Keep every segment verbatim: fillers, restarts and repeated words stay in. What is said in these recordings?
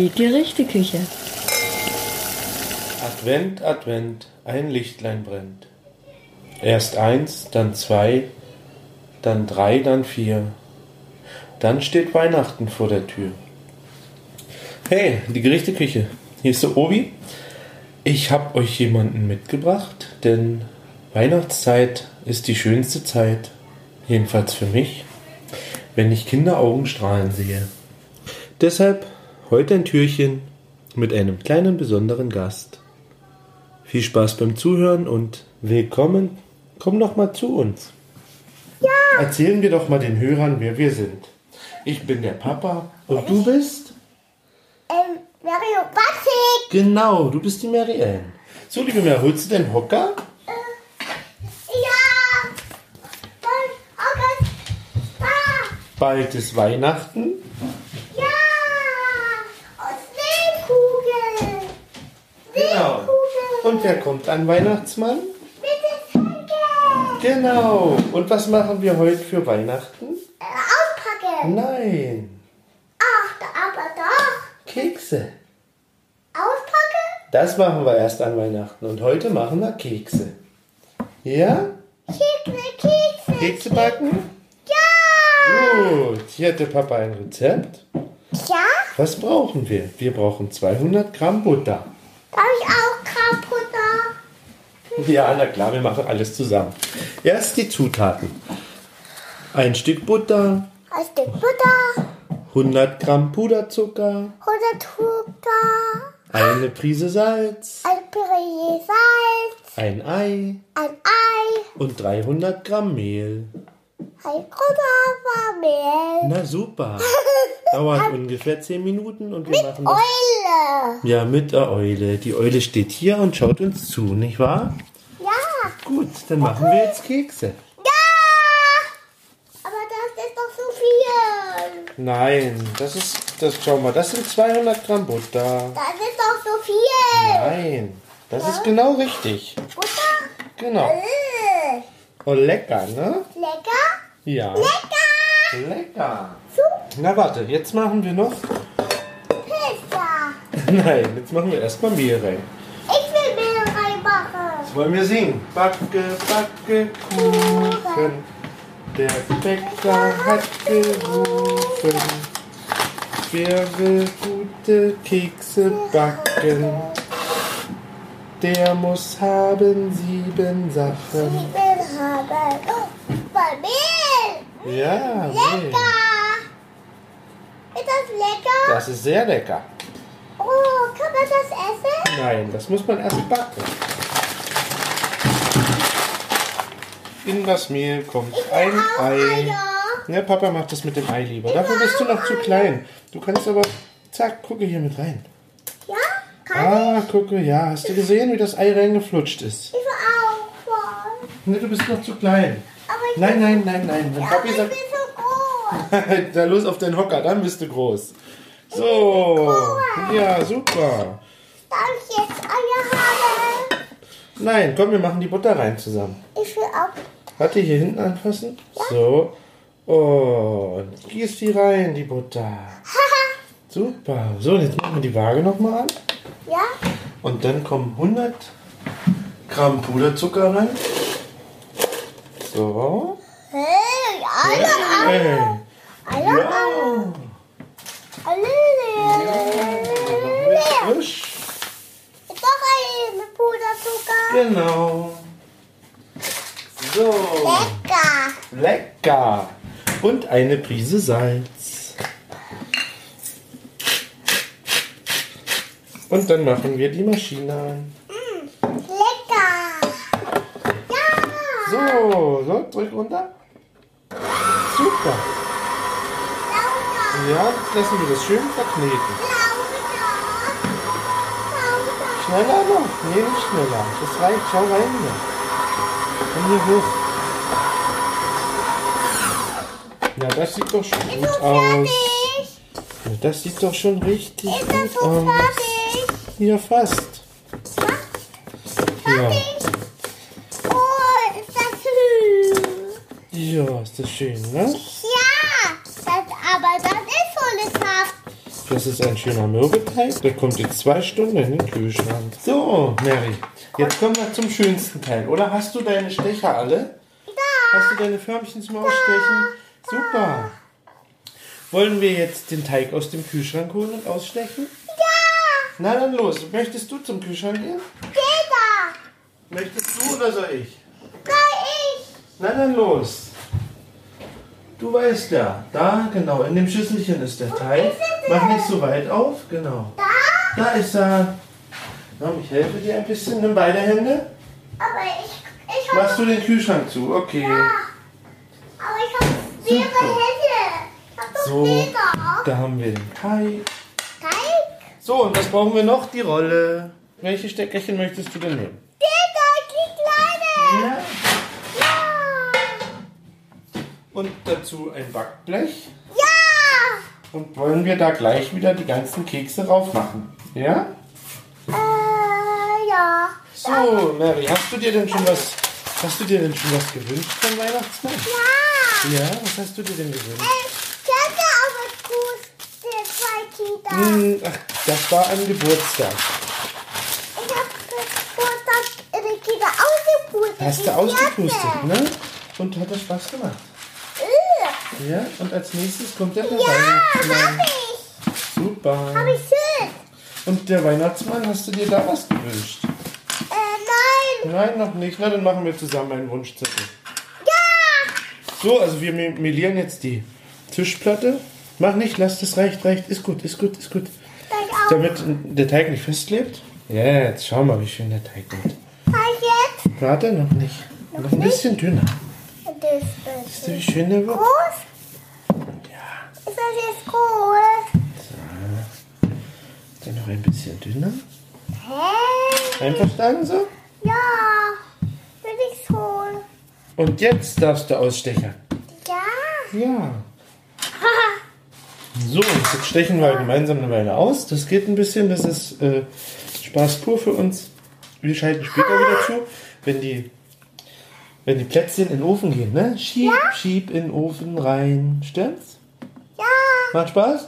Die Gerichteküche. Advent, Advent, ein Lichtlein brennt. Erst eins, dann zwei, dann drei, dann vier. Dann steht Weihnachten vor der Tür. Hey, die Gerichteküche. Hier ist der Obi. Ich habe euch jemanden mitgebracht, denn Weihnachtszeit ist die schönste Zeit, jedenfalls für mich, wenn ich Kinderaugen strahlen sehe. Deshalb heute ein Türchen mit einem kleinen besonderen Gast. Viel Spaß beim Zuhören und willkommen. Komm doch mal zu uns. Ja. Erzählen wir doch mal den Hörern, wer wir sind. Ich bin der Papa und du bist? Ähm, Mario Batik. Genau, du bist die Mary Ann. So, liebe Mary, holst du den Hocker? Äh, ja. Dann Hocker. Da. Bald ist Weihnachten. Ja. Und Seekugeln. Genau. Seekugeln. Und wer kommt an Weihnachtsmann? Bitte Schenke. Genau. Und was machen wir heute für Weihnachten? Äh, auspacken. Nein. Ach, da, aber doch. Kekse. Auspacken? Das machen wir erst an Weihnachten. Und heute machen wir Kekse. Ja? Kekse, Kekse. Kekse backen? Ja. Gut. Hier hat der Papa ein Rezept. Ja. Was brauchen wir? Wir brauchen zweihundert Gramm Butter. Darf ich auch Kraftfutter? Ja, na klar, wir machen alles zusammen. Erst die Zutaten. Ein Stück Butter, Ein Stück Butter. hundert Gramm Puderzucker, hundert Zucker. eine Prise Salz, Ein Püree Salz. ein Ei Ein Ei. und dreihundert Gramm Mehl. Ein großer Mehl. Na super. Dauert ungefähr zehn Minuten und wir machen das. Eule. Ja, mit der Eule. Die Eule steht hier und schaut uns zu, nicht wahr? Ja. Gut, dann machen wir jetzt Kekse. Ja. Aber das ist doch zu viel. Nein, das ist, das schau mal, das sind zweihundert Gramm Butter. Das ist doch zu viel. Nein, das ist genau richtig. Butter? Genau. Äh. Oh, lecker, ne? Lecker? Ja. Lecker. Lecker. Zu Na warte, jetzt machen wir noch... Pizza. Nein, jetzt machen wir erstmal Mehl rein. Ich will Mehl reinmachen. Jetzt wollen wir singen. Backe, backe, Kuchen. Der Bäcker hat gerufen. Wer will gute Kekse backen? Der muss haben sieben Sachen. Ich will haben. Oh, voll Mehl. Ja, Mehl. Lecker. Ist das lecker? Das ist sehr lecker. Oh, kann man das essen? Nein, das muss man erst backen. In das Mehl kommt ein Auch Ei. Eier. Ja, Papa macht das mit dem Ei lieber. Dafür bist du noch zu klein. Du kannst aber, zack, gucke hier mit rein. Ja? Kann Ah, gucke, ja. Hast du gesehen, wie das Ei reingeflutscht ist? ich? Ich will auch voll. Ne, du bist noch zu klein. Aber ich, Nein, nein, nein, nein. Wenn aber Papi ich sagt, bin so groß. da los auf den Hocker, dann bist du groß. So, ja, super. Darf ich jetzt Eier haben? Nein, komm, wir machen die Butter rein zusammen. Ich will auch. Warte, hier hinten anfassen. So. Und gieß die rein, die Butter. Super. So, jetzt machen wir die Waage nochmal an. Ja? Und dann kommen hundert Gramm Puderzucker rein. So. Hey, alle, alle. Hey. Alle, Ja. alle. Alle. Frisch. Ist doch ein Puderzucker. Genau. So. Lecker. Lecker. Und eine Prise Salz. Und dann machen wir die Maschine an. Lecker. Ja. So, so, drück runter. Super. Lauter. Ja, jetzt lassen wir das schön verkneten. Lauter. Lauter. Schneller noch. Nee, nicht schneller. Das reicht. Schau rein hier. Komm hier hoch. Na, das sieht doch schon Ist gut so aus. fertig. Na, das sieht doch schon richtig Ist gut das so aus. fertig? Ja, fast. Ja. Fertig. Oh, ist das süß. Ja, ist das schön, ne? Ja, das, aber das ist voll Saft. Das das ist ein schöner Mürbeteig. Der kommt jetzt zwei Stunden in den Kühlschrank. So, Mary, jetzt kommen wir zum schönsten Teil. Oder hast du deine Stecher alle? Da. Hast du deine Förmchen zum Ausstechen? Super. Wollen wir jetzt den Teig aus dem Kühlschrank holen und ausstechen? Ja. Na dann los. Möchtest du zum Kühlschrank gehen? Jeder. Möchtest du oder soll ich? Nein, ich. Na dann los. Du weißt ja, da genau, in dem Schüsselchen ist der Teig. Mach nicht so weit auf, genau. Da. Da ist er. Komm, ich helfe dir ein bisschen. Nimm beide Hände. Aber ich, ich Machst habe. du den Kühlschrank zu? Okay. Ja. Aber ich habe mehrere Super. Hände. Ich habe doch So, mega. da haben wir den Teig. Teig. So, und was brauchen wir noch? Die Rolle. Welche Steckerchen möchtest du denn nehmen? Die kleine. Ja. Ja. Und dazu ein Backblech. Ja. Und wollen wir da gleich wieder die ganzen Kekse raufmachen? Ja? Äh, ja. So, Mary, hast du dir denn schon was, hast du dir denn schon was gewünscht vom Weihnachtsmann? Ja. Ja, was hast du dir denn gewünscht? Ich kenne aber gut die zwei Kita. Hm, ach, das war ein Geburtstag. Ich habe Geburtstag in der Kita ausgepustet. Hast du ausgepustet, ne? Und hat das Spaß gemacht? Äh, Ja, und als nächstes kommt dann der Ja, Weihnachtsmann. hab ich. Super. Hab ich schön. Und der Weihnachtsmann, hast du dir da was gewünscht? Äh, nein. Nein, noch nicht. Na, dann machen wir zusammen einen Wunschzettel. Ja. So, also wir me- melieren jetzt die Tischplatte. Mach nicht, lass das reicht, reicht. Ist gut, ist gut, ist gut. Das auch. Damit der Teig nicht festklebt. Ja, jetzt schau mal, wie schön der Teig wird. Was jetzt? Warte, noch nicht. Noch ein bisschen dünner. Das Siehst ist du, wie schön der wird? groß. Ja. Ist das jetzt groß? Dann noch ein bisschen dünner. Hä? Einverstanden so? Ja. Will ich holen. Und jetzt darfst du ausstechen. Ja. Ja. So, und jetzt stechen wir gemeinsam eine Weile aus. Das geht ein bisschen, das ist äh, Spaß pur für uns. Wir schalten später wieder zu, wenn die, wenn die Plätzchen in den Ofen gehen, ne? Schieb, Ja. schieb in den Ofen rein. Stimmt's? Ja. Macht Spaß?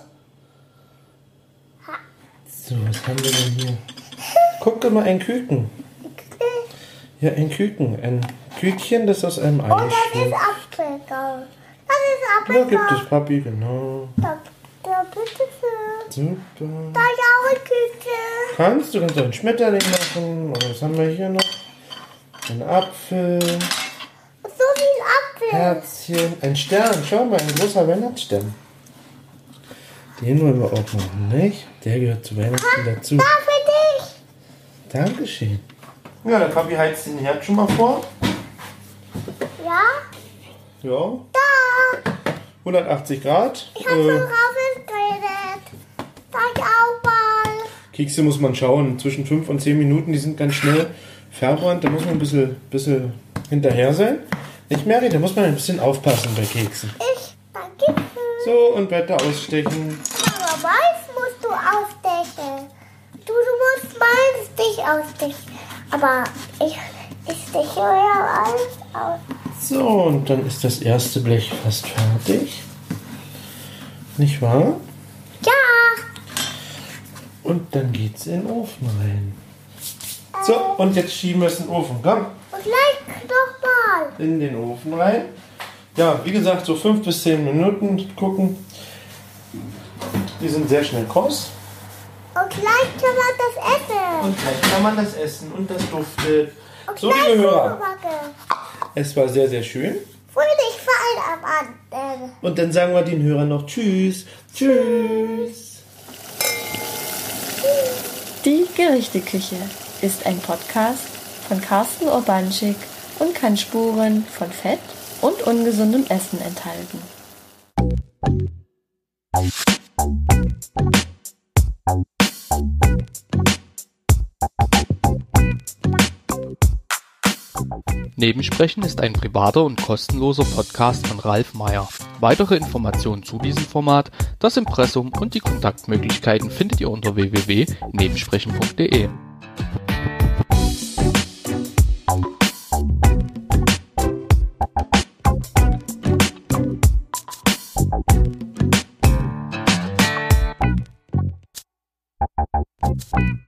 So, was haben wir denn hier? Guck doch mal, ein Küken. Ja, ein Küken. Ein Küken, das aus einem Ei Und das ist schwimmt. Apfelgau. Das ist Da Apfelgau. gibt es Papi, genau. Da, da bitte schön. Super. Da ist auch eine Küche. Kannst du kannst auch einen Schmetterling machen. Und was haben wir hier noch? Ein Apfel, So viel Apfel. Herzchen, ein Stern. Schau mal, ein großer Weihnachtsstern. Den wollen wir auch machen, nicht? Der gehört zu Weihnachten dazu. Da für dich. Dankeschön. Ja, der Papi heizt den Herd schon mal vor. Ja. Ja, Da. hundertachtzig Grad. Ich habe schon Äh, rausgeredet. Da ist auch Ball. Kekse muss man schauen. Zwischen fünf und zehn Minuten, die sind ganz schnell verbrannt. Da muss man ein bisschen, bisschen hinterher sein. Nicht, Mary? Da muss man ein bisschen aufpassen bei Keksen. Ich. Danke schön. So, und weiter ausstechen. Aber meins musst du ausstechen. Du, du musst meins dich ausstechen. Aber ich, ich steche ja alles aus. So, und dann ist das erste Blech fast fertig. Nicht wahr? Ja. Und dann geht's in den Ofen rein. So, und jetzt schieben wir es in den Ofen. Komm, Und gleich nochmal. in den Ofen rein. Ja, wie gesagt, so fünf bis zehn Minuten gucken. Die sind sehr schnell kross. Und gleich kann man das essen. Und gleich kann man das essen und das duftet. Und So, gleich liebe Hörer, Kuchenbacke. es war sehr, sehr schön. Fröhlich fallen am anderen. Und dann sagen wir den Hörern noch Tschüss. Tschüss. Die Gerichteküche ist ein Podcast von Carsten Urbanschik und kann Spuren von Fett und ungesundem Essen enthalten. Nebensprechen ist ein privater und kostenloser Podcast von Ralf Meyer. Weitere Informationen zu diesem Format, das Impressum und die Kontaktmöglichkeiten findet ihr unter w w w punkt nebensprechen punkt de.